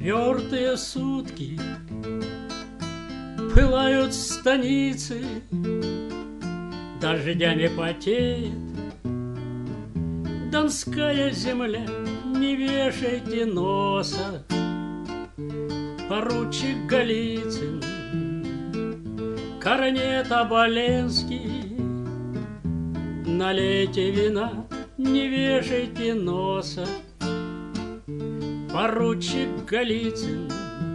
Четвертые сутки пылают станицы, дождями потеет донская земля. Не вешайте носа, поручик Голицын, корнет Оболенский, налейте вина, не вешайте носа, поручик Голицын,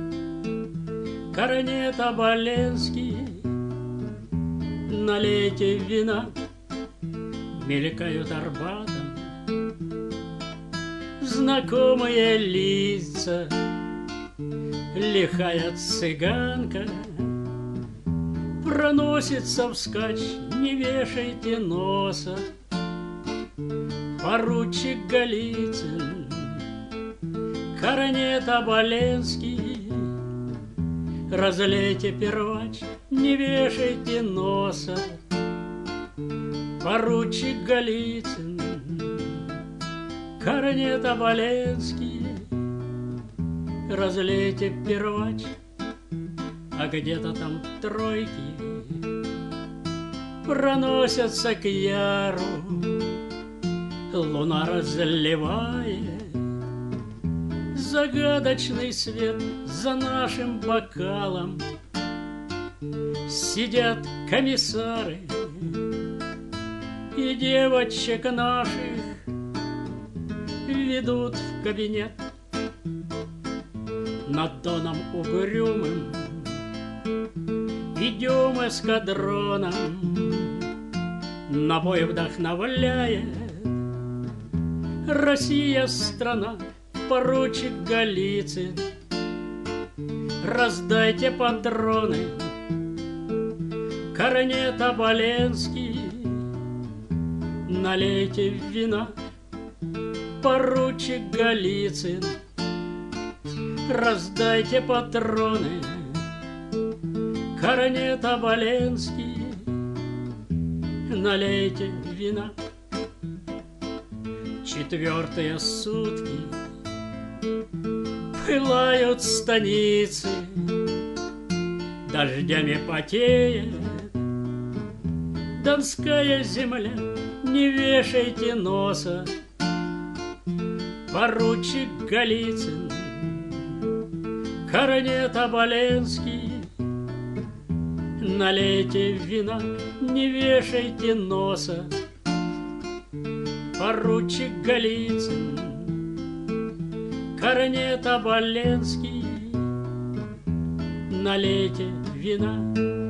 корнет Оболенский, налейте вина. Мелькают Арбатом знакомые лица, лихая цыганка проносится вскачь, не вешайте носа, поручик Голицын, корнет Оболенский, разлейте первач, не вешайте носа, поручик Голицын, корнет Оболенский, разлейте первач. А где-то там тройки проносятся к яру, луна разливает загадочный свет. За нашим бокалом сидят комиссары, и девочек наших ведут в кабинет. Над Доном угрюмым идем эскадроном, на бой вдохновляет Россия страна. Поручик Голицын, раздайте патроны, корнет Оболенский, налейте вина. Поручик Голицын, раздайте патроны, корнет Оболенский, налейте вина. Четвертые сутки пылают станицы, дождями потеет донская земля. Не вешайте носа, поручик Голицын, корнет Оболенский, налейте вина. Не вешайте носа, поручик Голицын, корнет Оболенский, налейте вина.